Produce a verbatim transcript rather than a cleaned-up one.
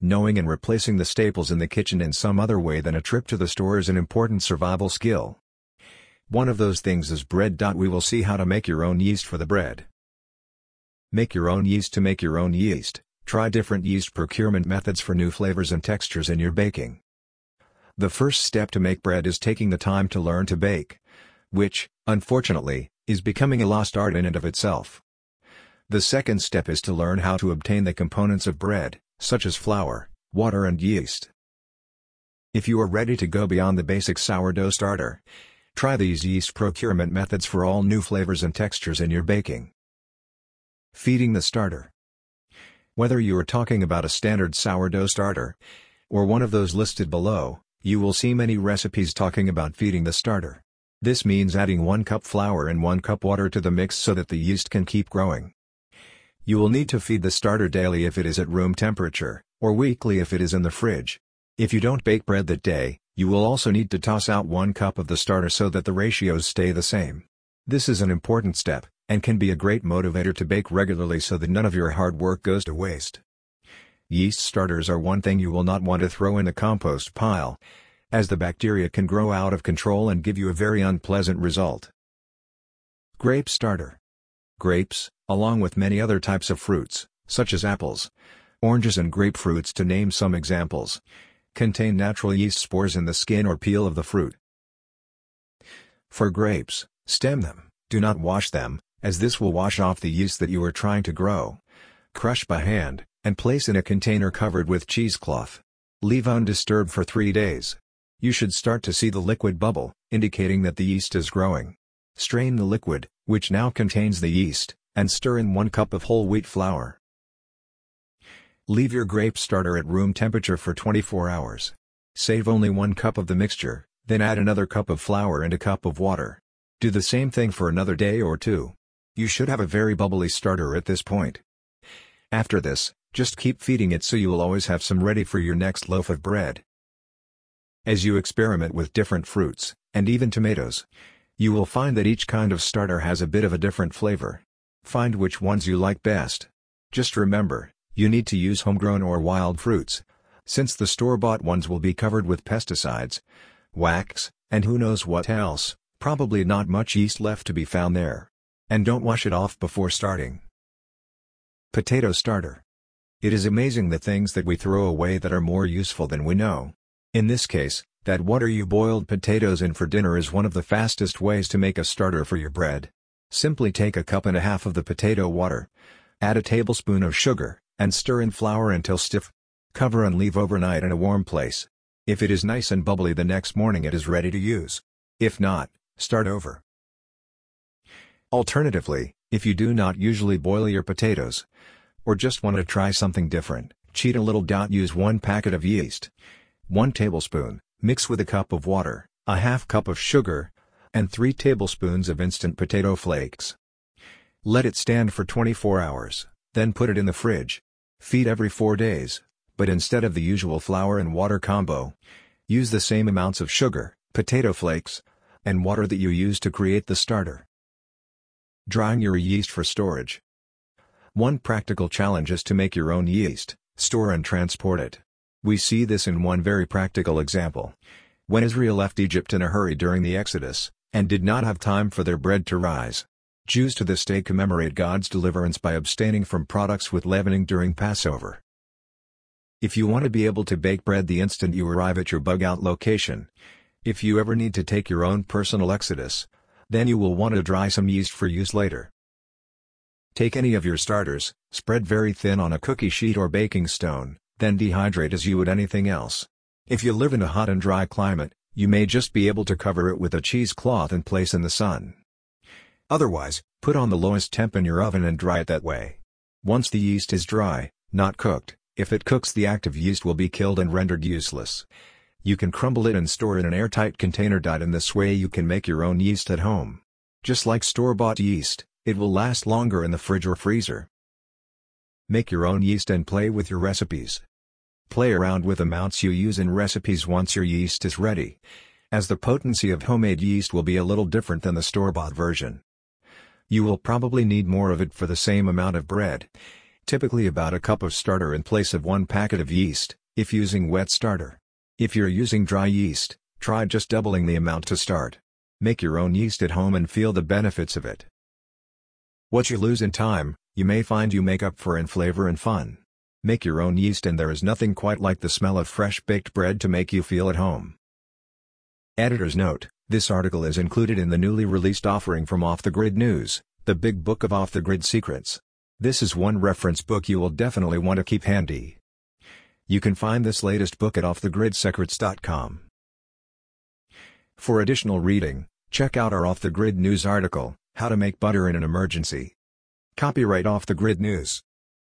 Knowing and replacing the staples in the kitchen in some other way than a trip to the store is an important survival skill. One of those things is bread. We will see how to make your own yeast for the bread. Make your own yeast. To make your own yeast, try different yeast procurement methods for new flavors and textures in your baking. The first step to make bread is taking the time to learn to bake, which, unfortunately, is becoming a lost art in and of itself. The second step is to learn how to obtain the components of bread, such as flour, water and yeast. If you are ready to go beyond the basic sourdough starter, try these yeast procurement methods for all new flavors and textures in your baking. Feeding the starter. Whether you are talking about a standard sourdough starter, or one of those listed below, you will see many recipes talking about feeding the starter. This means adding one cup flour and one cup water to the mix so that the yeast can keep growing. You will need to feed the starter daily if it is at room temperature, or weekly if it is in the fridge. If you don't bake bread that day, you will also need to toss out one cup of the starter so that the ratios stay the same. This is an important step, and can be a great motivator to bake regularly so that none of your hard work goes to waste. Yeast starters are one thing you will not want to throw in the compost pile, as the bacteria can grow out of control and give you a very unpleasant result. Grape starter. Grapes, along with many other types of fruits, such as apples, oranges and grapefruits to name some examples, contain natural yeast spores in the skin or peel of the fruit. For grapes, stem them, do not wash them, as this will wash off the yeast that you are trying to grow. Crush by hand, and place in a container covered with cheesecloth. Leave undisturbed for three days. You should start to see the liquid bubble, indicating that the yeast is growing. Strain the liquid, which now contains the yeast, and stir in one cup of whole wheat flour. Leave your grape starter at room temperature for twenty-four hours. Save only one cup of the mixture, then add another cup of flour and a cup of water. Do the same thing for another day or two. You should have a very bubbly starter at this point. After this, just keep feeding it so you will always have some ready for your next loaf of bread. As you experiment with different fruits, and even tomatoes, you will find that each kind of starter has a bit of a different flavor. Find which ones you like best. Just remember, you need to use homegrown or wild fruits, since the store-bought ones will be covered with pesticides, wax, and who knows what else, probably not much yeast left to be found there. And don't wash it off before starting. Potato starter. It is amazing the things that we throw away that are more useful than we know. In this case, that water you boiled potatoes in for dinner is one of the fastest ways to make a starter for your bread. Simply take a cup and a half of the potato water, add a tablespoon of sugar, and stir in flour until stiff. Cover and leave overnight in a warm place. If it is nice and bubbly the next morning it is ready to use. If not, start over. Alternatively, if you do not usually boil your potatoes, or just want to try something different, cheat a little. Use one packet of yeast, one tablespoon, mix with a cup of water, a half cup of sugar, and three tablespoons of instant potato flakes. Let it stand for twenty-four hours, then put it in the fridge. Feed every four days, but instead of the usual flour and water combo, use the same amounts of sugar, potato flakes, and water that you use to create the starter. Drying your yeast for storage. One practical challenge is to make your own yeast, store and transport it. We see this in one very practical example. When Israel left Egypt in a hurry during the Exodus, and did not have time for their bread to rise. Jews to this day commemorate God's deliverance by abstaining from products with leavening during Passover. If you want to be able to bake bread the instant you arrive at your bug-out location, if you ever need to take your own personal exodus, then you will want to dry some yeast for use later. Take any of your starters, spread very thin on a cookie sheet or baking stone, then dehydrate as you would anything else. If you live in a hot and dry climate, you may just be able to cover it with a cheesecloth and place in the sun. Otherwise, put on the lowest temp in your oven and dry it that way. Once the yeast is dry, not cooked, if it cooks the active yeast will be killed and rendered useless. You can crumble it and store it in an airtight container. In this way you can make your own yeast at home. Just like store-bought yeast, it will last longer in the fridge or freezer. Make your own yeast and play with your recipes. Play around with amounts you use in recipes once your yeast is ready, as the potency of homemade yeast will be a little different than the store-bought version. You will probably need more of it for the same amount of bread, Typically about a cup of starter in place of one packet of yeast, if using wet starter. If you're using dry yeast, try just doubling the amount to start. Make your own yeast at home and feel the benefits of it. What you lose in time, you may find you make up for in flavor and fun. Make your own yeast and there is nothing quite like the smell of fresh baked bread to make you feel at home. Editor's note: this article is included in the newly released offering from Off the Grid News, the Big Book of Off the Grid Secrets. This is one reference book you will definitely want to keep handy. You can find this latest book at off the grid secrets dot com. For additional reading, check out our Off the Grid News article, How to Make Butter in an Emergency. Copyright Off the Grid News.